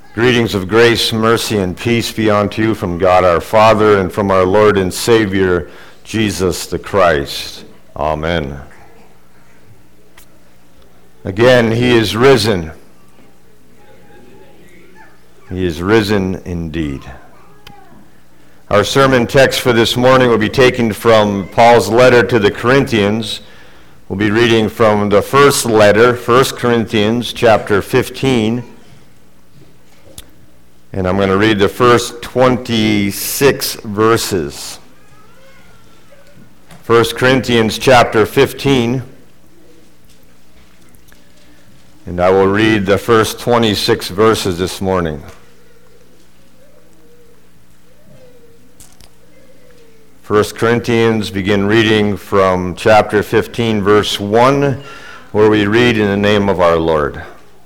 Greetings of grace, mercy, and peace be unto you from God our Father and from our Lord and Savior, Jesus the Christ. Amen. Again, he is risen. He is risen indeed. Our sermon text for this morning will be taken from Paul's letter to the Corinthians. We'll be reading from the first letter, 1 Corinthians chapter 15. And I'm going to read the first 26 verses. 1 Corinthians chapter 15. And I will read the first 26 verses this morning. 1 Corinthians, begin reading from chapter 15, verse 1, where we read in the name of our Lord.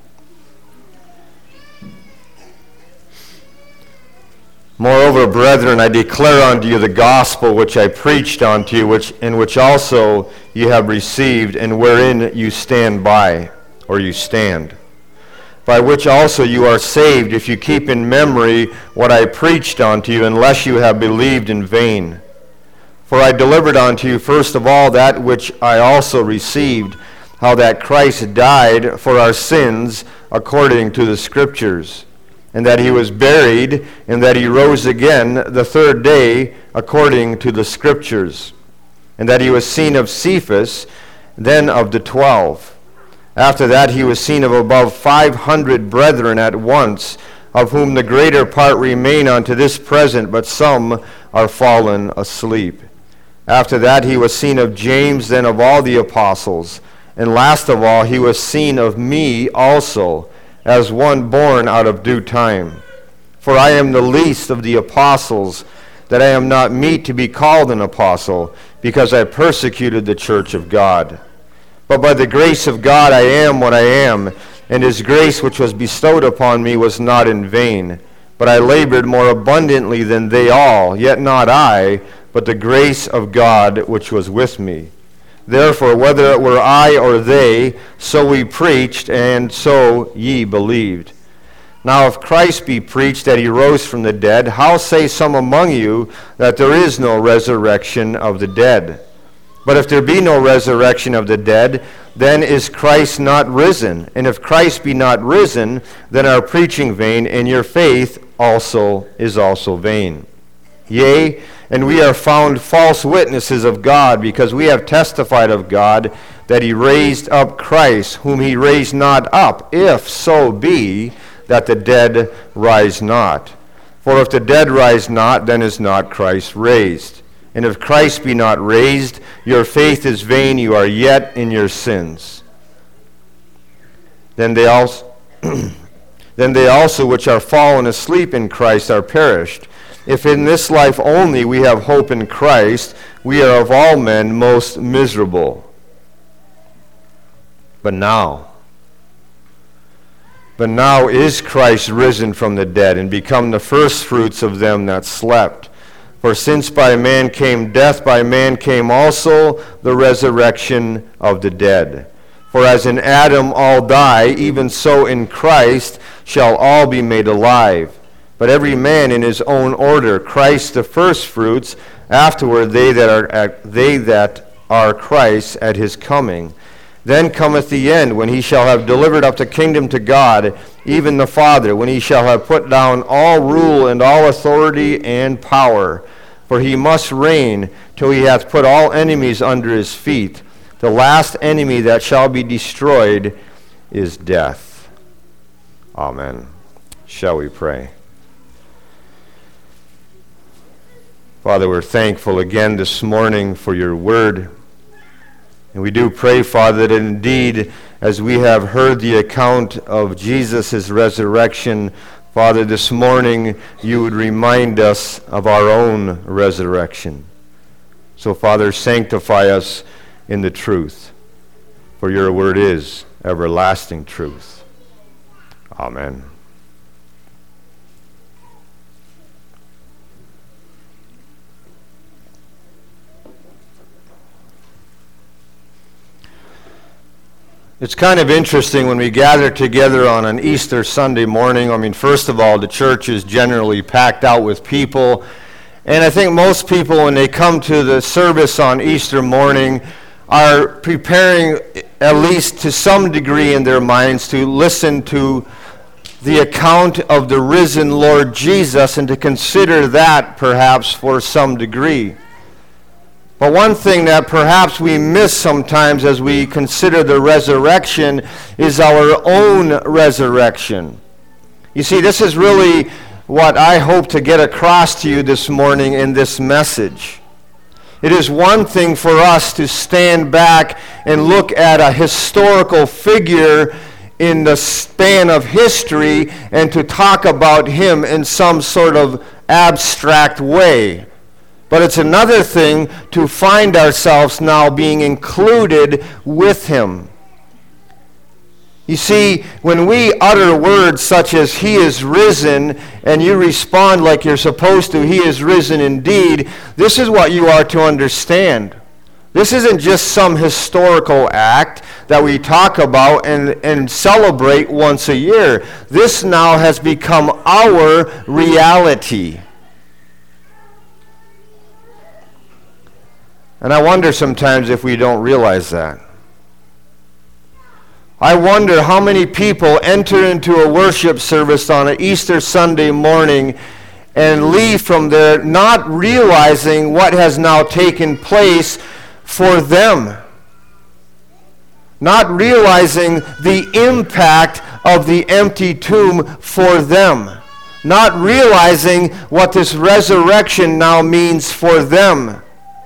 Moreover, brethren, I declare unto you the gospel which I preached unto you, in which also ye have received, and wherein you stand by, or you stand, by which also you are saved, if you keep in memory what I preached unto you, unless you have believed in vain. For I delivered unto you first of all that which I also received, how that Christ died for our sins according to the Scriptures, and that he was buried, and that he rose again the third day according to the Scriptures, and that he was seen of Cephas, then of the 12. After that he was seen of above 500 brethren at once, of whom the greater part remain unto this present, but some are fallen asleep. After that he was seen of James, then of all the apostles, and last of all he was seen of me also, as one born out of due time. For I am the least of the apostles, that I am not meet to be called an apostle, because I persecuted the church of God. But by the grace of God I am what I am, and his grace which was bestowed upon me was not in vain. But I labored more abundantly than they all, yet not I, but the grace of God which was with me. Therefore, whether it were I or they, so we preached, and so ye believed. Now if Christ be preached that he rose from the dead, how say some among you that there is no resurrection of the dead? But if there be no resurrection of the dead, then is Christ not risen? And if Christ be not risen, then our preaching vain, and your faith is also vain. Yea, and we are found false witnesses of God, because we have testified of God that he raised up Christ, whom he raised not up, if so be that the dead rise not. For if the dead rise not, then is not Christ raised. And if Christ be not raised, your faith is vain, you are yet in your sins. Then they also which are fallen asleep in Christ are perished. If in this life only we have hope in Christ, we are of all men most miserable. But now is Christ risen from the dead, and become the firstfruits of them that slept. For since by man came death, by man came also the resurrection of the dead. For as in Adam all die, even so in Christ shall all be made alive. But every man in his own order, Christ the firstfruits, afterward they that are Christ at his coming. Then cometh the end, when he shall have delivered up the kingdom to God, even the Father, when he shall have put down all rule and all authority and power. For he must reign till he hath put all enemies under his feet. The last enemy that shall be destroyed is death. Amen. Shall we pray? Father, we're thankful again this morning for your word. And we do pray, Father, that indeed, as we have heard the account of Jesus' resurrection, Father, this morning you would remind us of our own resurrection. So, Father, sanctify us in the truth, for your word is everlasting truth. Amen. It's kind of interesting when we gather together on an Easter Sunday morning. I mean, first of all, the church is generally packed out with people. And I think most people, when they come to the service on Easter morning, are preparing, at least to some degree in their minds, to listen to the account of the risen Lord Jesus and to consider that perhaps for some degree. But one thing that perhaps we miss sometimes as we consider the resurrection is our own resurrection. You see, this is really what I hope to get across to you this morning in this message. It is one thing for us to stand back and look at a historical figure in the span of history and to talk about him in some sort of abstract way. But it's another thing to find ourselves now being included with him. You see, when we utter words such as "He is risen," and you respond like you're supposed to, "He is risen indeed," this is what you are to understand. This isn't just some historical act that we talk about and celebrate once a year. This now has become our reality. And I wonder sometimes if we don't realize that. I wonder how many people enter into a worship service on an Easter Sunday morning and leave from there not realizing what has now taken place for them. Not realizing the impact of the empty tomb for them. Not realizing what this resurrection now means for them.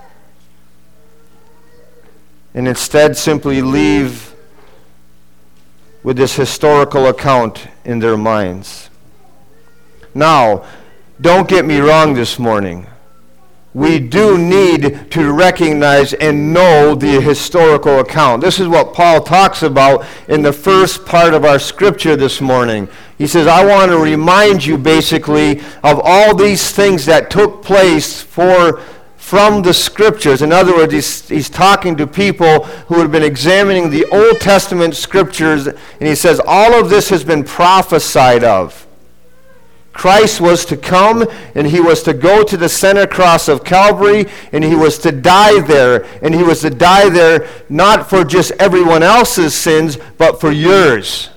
And instead simply leave with this historical account in their minds. Now, don't get me wrong this morning. We do need to recognize and know the historical account. This is what Paul talks about in the first part of our scripture this morning. He says, I want to remind you basically of all these things that took place from the scriptures. In other words, he's talking to people who had been examining the Old Testament scriptures, and he says, all of this has been prophesied of. Christ was to come, and he was to go to the center cross of Calvary, and he was to die there. And he was to die there not for just everyone else's sins, but for yours.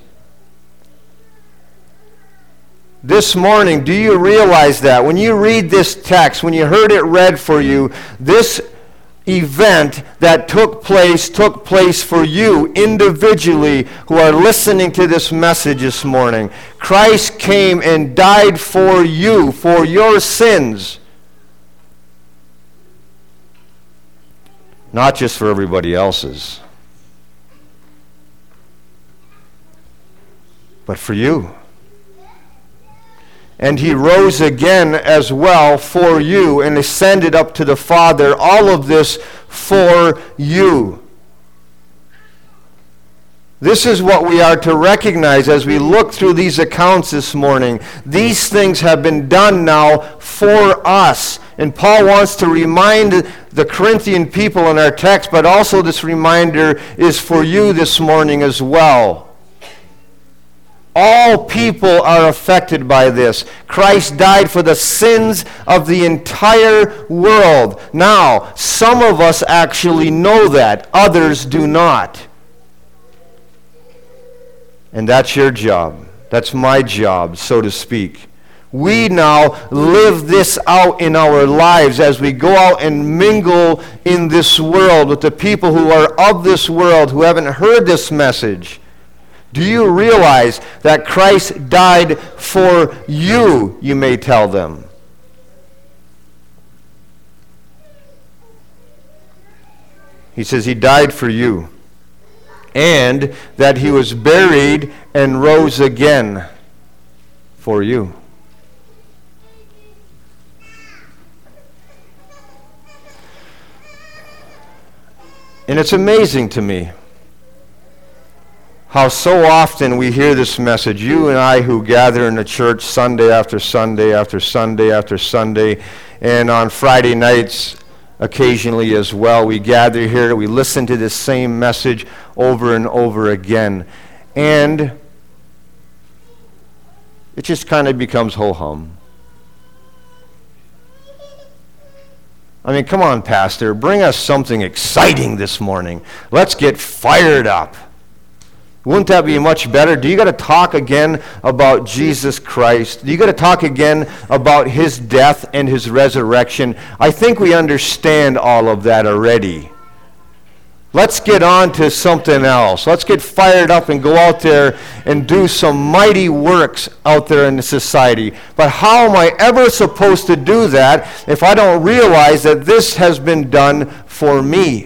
This morning, do you realize that? When you read this text, when you heard it read for you, this event that took place for you individually who are listening to this message this morning. Christ came and died for you, for your sins. Not just for everybody else's, but for you. And he rose again as well for you and ascended up to the Father. All of this for you. This is what we are to recognize as we look through these accounts this morning. These things have been done now for us. And Paul wants to remind the Corinthian people in our text, but also this reminder is for you this morning as well. All people are affected by this. Christ died for the sins of the entire world. Now, some of us actually know that. Others do not. And that's your job. That's my job, so to speak. We now live this out in our lives as we go out and mingle in this world with the people who are of this world, who haven't heard this message. Do you realize that Christ died for you, you may tell them? He says he died for you, and that he was buried and rose again for you. And it's amazing to me how so often we hear this message, you and I who gather in the church Sunday after Sunday after Sunday after Sunday, and on Friday nights occasionally as well. We gather here, we listen to this same message over and over again. And it just kind of becomes ho-hum. I mean, come on, Pastor, bring us something exciting this morning. Let's get fired up. Wouldn't that be much better? Do you got to talk again about Jesus Christ? Do you got to talk again about his death and his resurrection? I think we understand all of that already. Let's get on to something else. Let's get fired up and go out there and do some mighty works out there in the society. But how am I ever supposed to do that if I don't realize that this has been done for me?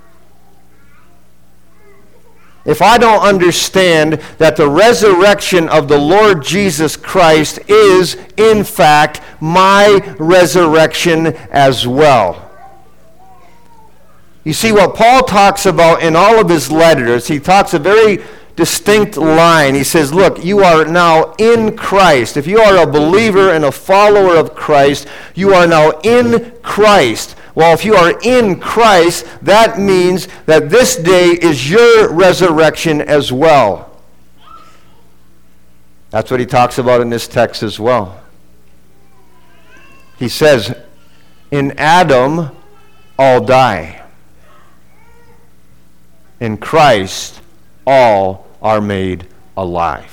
If I don't understand that the resurrection of the Lord Jesus Christ is, in fact, my resurrection as well. You see, what Paul talks about in all of his letters, he talks a very distinct line. He says, look, you are now in Christ. If you are a believer and a follower of Christ, you are now in Christ. Well, if you are in Christ, that means that this day is your resurrection as well. That's what he talks about in this text as well. He says, in Adam, all die. In Christ, all are made alive.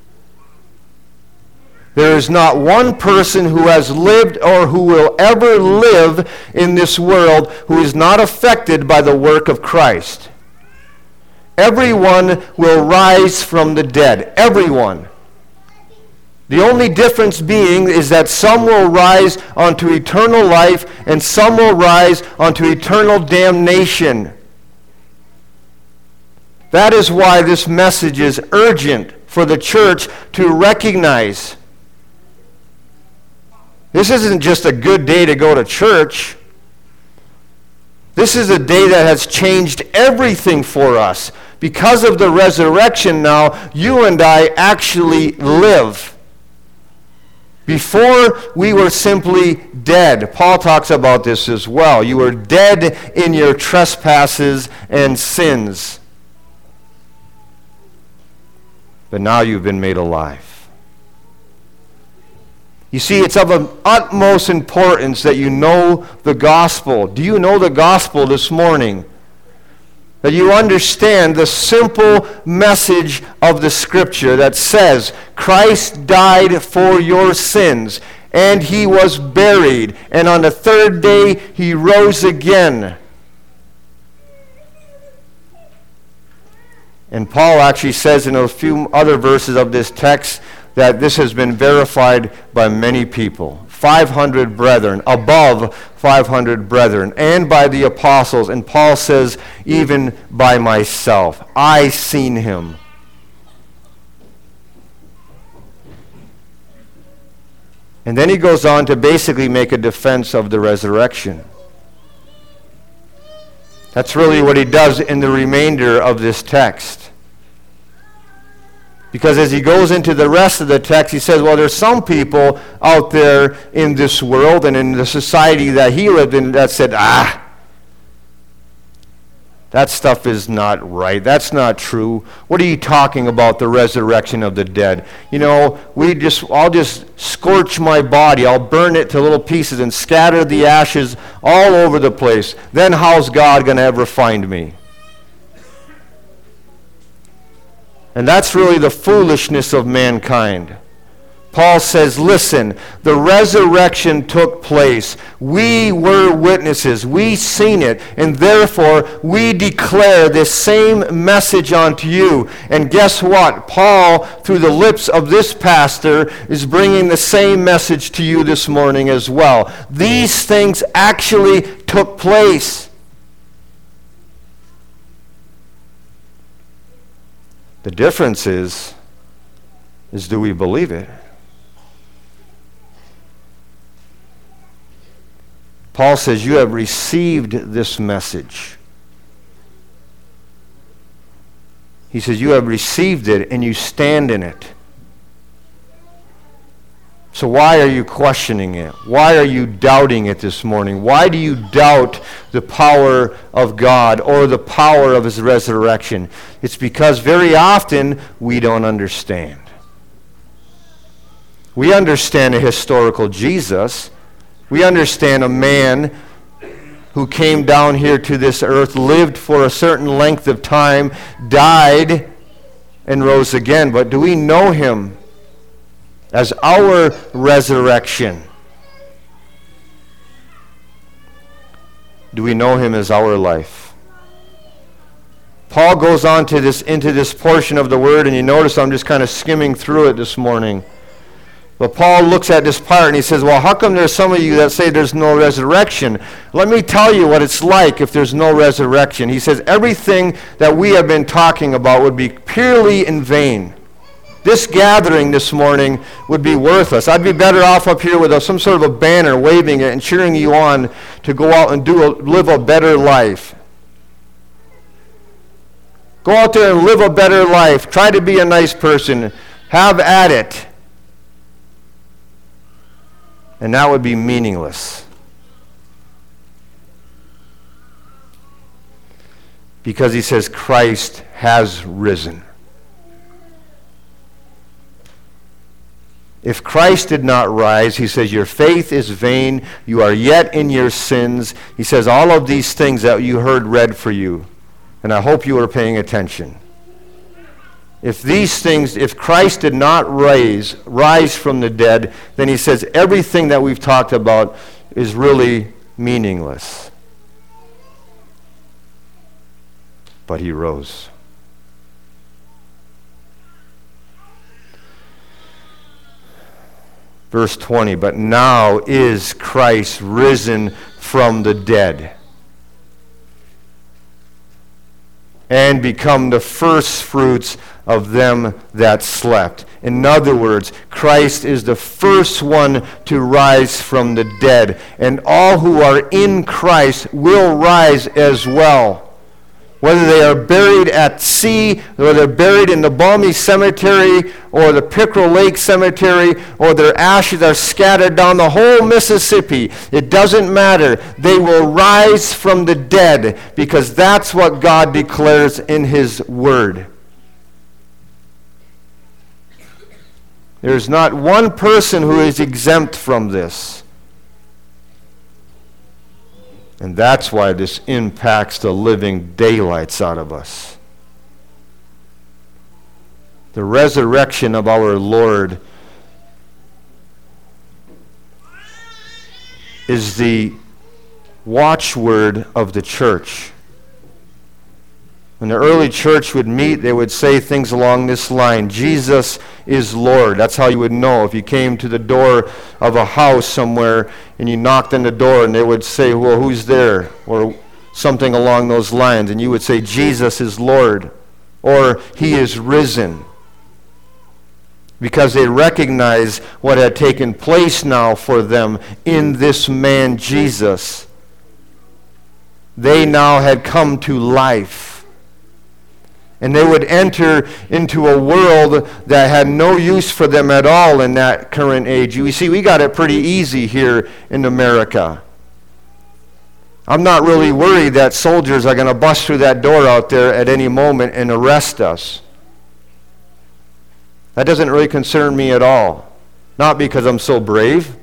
There is not one person who has lived or who will ever live in this world who is not affected by the work of Christ. Everyone will rise from the dead. Everyone. The only difference being is that some will rise unto eternal life and some will rise unto eternal damnation. That is why this message is urgent for the church to recognize. This isn't just a good day to go to church. This is a day that has changed everything for us. Because of the resurrection now, you and I actually live. Before, we were simply dead. Paul talks about this as well. You were dead in your trespasses and sins. But now you've been made alive. You see, it's of an utmost importance that you know the gospel. Do you know the gospel this morning? That you understand the simple message of the Scripture that says, Christ died for your sins, and he was buried, and on the third day he rose again. And Paul actually says in a few other verses of this text that this has been verified by many people. 500 brethren, above 500 brethren, and by the apostles. And Paul says, even by myself, I seen him. And then he goes on to basically make a defense of the resurrection. That's really what he does in the remainder of this text. Because as he goes into the rest of the text, he says, well, there's some people out there in this world and in the society that he lived in that said, that stuff is not right. That's not true. What are you talking about, the resurrection of the dead? You know, I'll just scorch my body. I'll burn it to little pieces and scatter the ashes all over the place. Then how's God going to ever find me? And that's really the foolishness of mankind. Paul says, listen, the resurrection took place. We were witnesses. We seen it. And therefore, we declare this same message unto you. And guess what? Paul, through the lips of this pastor, is bringing the same message to you this morning as well. These things actually took place. The difference is do we believe it? Paul says, you have received this message. He says, you have received it and you stand in it. So why are you questioning it? Why are you doubting it this morning? Why do you doubt the power of God or the power of his resurrection? It's because very often we don't understand. We understand a historical Jesus. We understand a man who came down here to this earth, lived for a certain length of time, died, and rose again. But do we know him as our resurrection? Do we know him as our life? Paul goes on to into this portion of the word, and you notice I'm just kind of skimming through it this morning. But Paul looks at this part and he says, well, how come there's some of you that say there's no resurrection? Let me tell you what it's like if there's no resurrection. He says everything that we have been talking about would be purely in vain. This gathering this morning would be worthless. I'd be better off up here with some sort of a banner waving it and cheering you on to go out and live a better life. Go out there and live a better life. Try to be a nice person. Have at it. And that would be meaningless. Because he says Christ has risen. If Christ did not rise, he says, your faith is vain. You are yet in your sins. He says all of these things that you heard read for you. And I hope you are paying attention. If these things, if Christ did not rise from the dead, then he says everything that we've talked about is really meaningless. But he rose. Verse 20, but now is Christ risen from the dead and become the first fruits of them that slept. In other words, Christ is the first one to rise from the dead, and all who are in Christ will rise as well. Whether they are buried at sea, or they're buried in the Balmy Cemetery, or the Pickerel Lake Cemetery, or their ashes are scattered down the whole Mississippi, it doesn't matter. They will rise from the dead, because that's what God declares in his word. There's not one person who is exempt from this. And that's why this impacts the living daylights out of us. The resurrection of our Lord is the watchword of the church. When the early church would meet, they would say things along this line: Jesus is Lord. That's how you would know. If you came to the door of a house somewhere and you knocked on the door and they would say, well, who's there? Or something along those lines. And you would say, Jesus is Lord. Or he is risen. Because they recognize what had taken place now for them in this man Jesus. They now had come to life. And they would enter into a world that had no use for them at all in that current age. You see, we got it pretty easy here in America. I'm not really worried that soldiers are going to bust through that door out there at any moment and arrest us. That doesn't really concern me at all. Not because I'm so brave,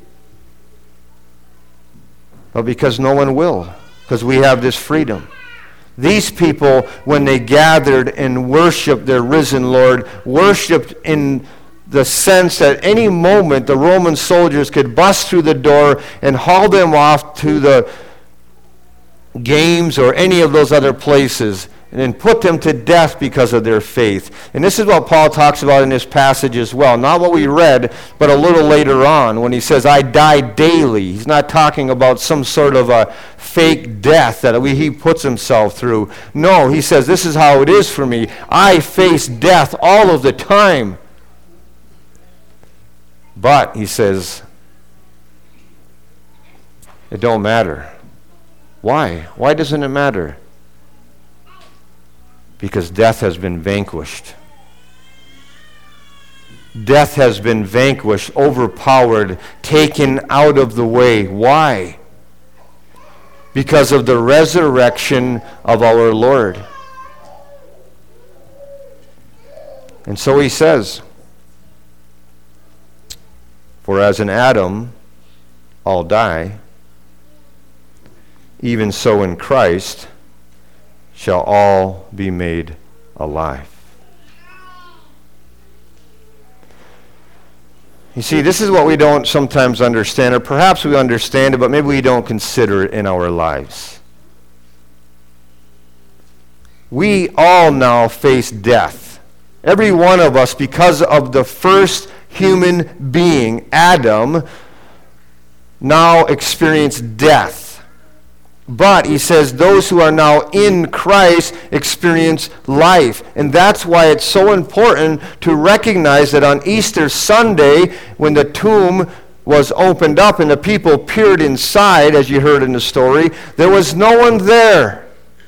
but because no one will. Because we have this freedom. These people, when they gathered and worshiped their risen Lord, worshiped in the sense that any moment the Roman soldiers could bust through the door and haul them off to the games or any of those other places and then put them to death because of their faith. And this is what Paul talks about in this passage as well. Not what we read, but a little later on when he says, I die daily. He's not talking about some sort of a fake death that he puts himself through. No, he says, this is how it is for me. I face death all of the time. But, he says, it don't matter. Why? Why doesn't it matter? Because death has been vanquished. Death has been vanquished, overpowered, taken out of the way. Why? Because of the resurrection of our Lord. And so he says, for as in Adam all die, even so in Christ shall all be made alive. You see, this is what we don't sometimes understand, or perhaps we understand it, but maybe we don't consider it in our lives. We all now face death. Every one of us, because of the first human being, Adam, now experience death. But he says those who are now in Christ experience life. And that's why it's so important to recognize that on Easter Sunday, when the tomb was opened up and the people peered inside, as you heard in the story, there was no one there.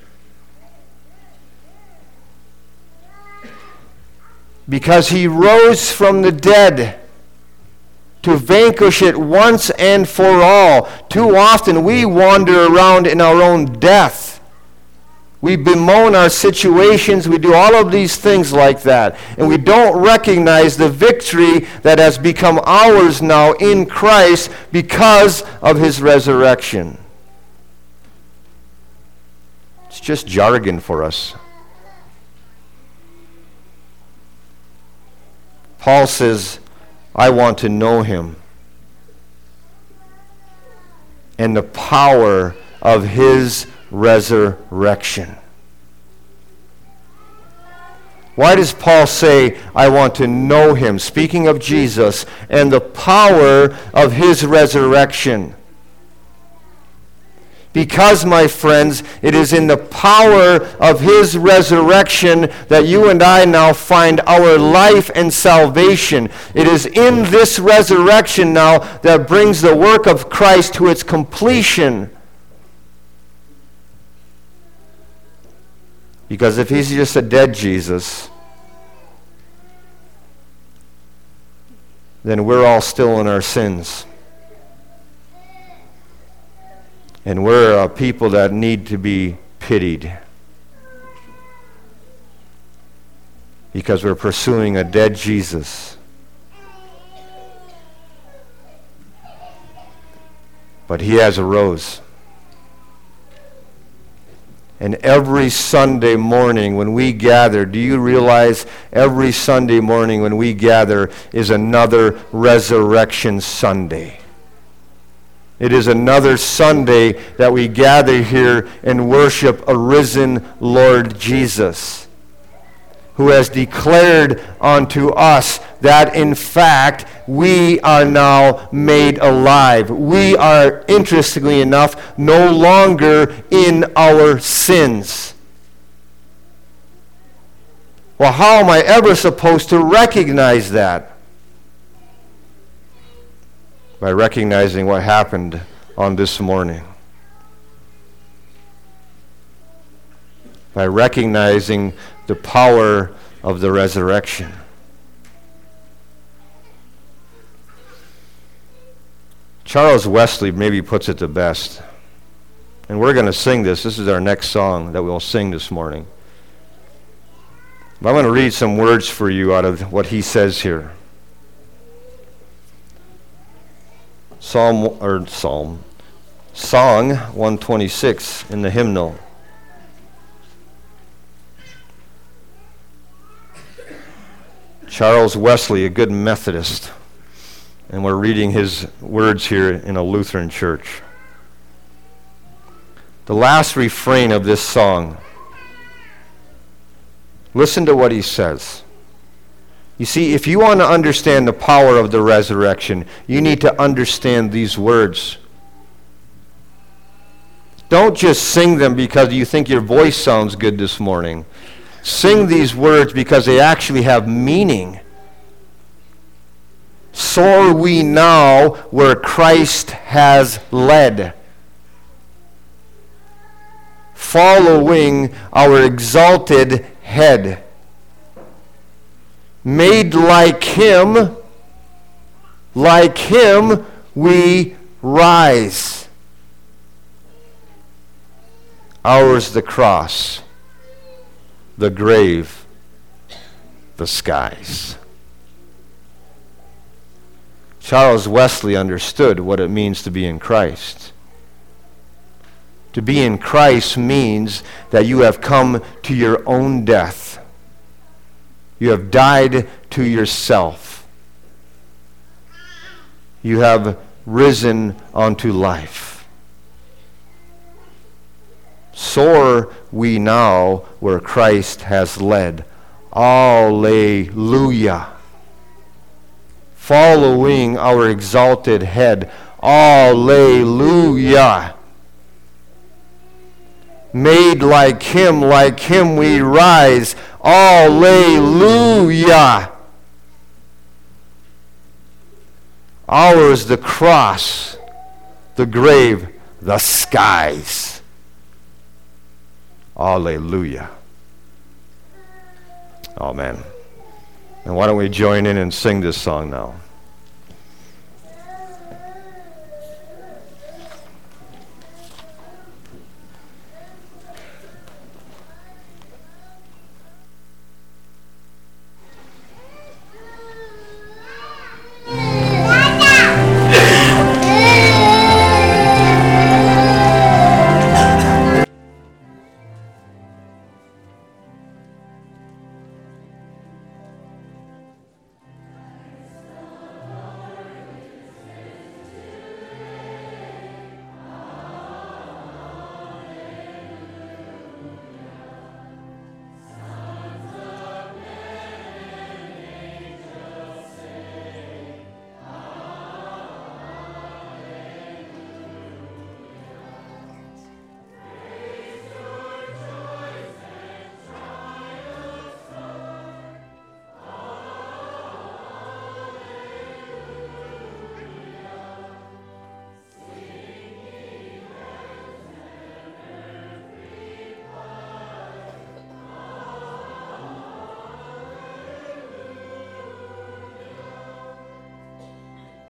Because he rose from the dead to vanquish it once and for all. Too often we wander around in our own death. We bemoan our situations. We do all of these things like that. And we don't recognize the victory that has become ours now in Christ because of his resurrection. It's just jargon for us. Paul says, I want to know him and the power of his resurrection. Why does Paul say, I want to know him? Speaking of Jesus and the power of his resurrection. Because, my friends, it is in the power of his resurrection that you and I now find our life and salvation. It is in this resurrection now that brings the work of Christ to its completion. Because if he's just a dead Jesus, then we're all still in our sins. And we're a people that need to be pitied. Because we're pursuing a dead Jesus. But he has arose. And every Sunday morning when we gather, do you realize every Sunday morning when we gather is another Resurrection Sunday? It is another Sunday that we gather here and worship a risen Lord Jesus, who has declared unto us that in fact we are now made alive. We are, interestingly enough, no longer in our sins. Well, how am I ever supposed to recognize that? By recognizing what happened on this morning. By recognizing the power of the resurrection. Charles Wesley maybe puts it the best. And we're going to sing this. This is our next song that we'll sing this morning. But I'm going to read some words for you out of what he says here. Song 126 in the hymnal. Charles Wesley, a good Methodist, and we're reading his words here in a Lutheran church. The last refrain of this song, listen to what he says. You see, if you want to understand the power of the resurrection, you need to understand these words. Don't just sing them because you think your voice sounds good this morning. Sing these words because they actually have meaning. Soar we now where Christ has led, following our exalted head. Made like him we rise. Ours the cross, the grave, the skies. Charles Wesley understood what it means to be in Christ. To be in Christ means that you have come to your own death. You have died to yourself. You have risen unto life. Soar we now where Christ has led. Alleluia. Following our exalted head. Alleluia. Made like him we rise. Alleluia. Ours the cross, the grave, the skies. Alleluia. Amen. And why don't we join in and sing this song now?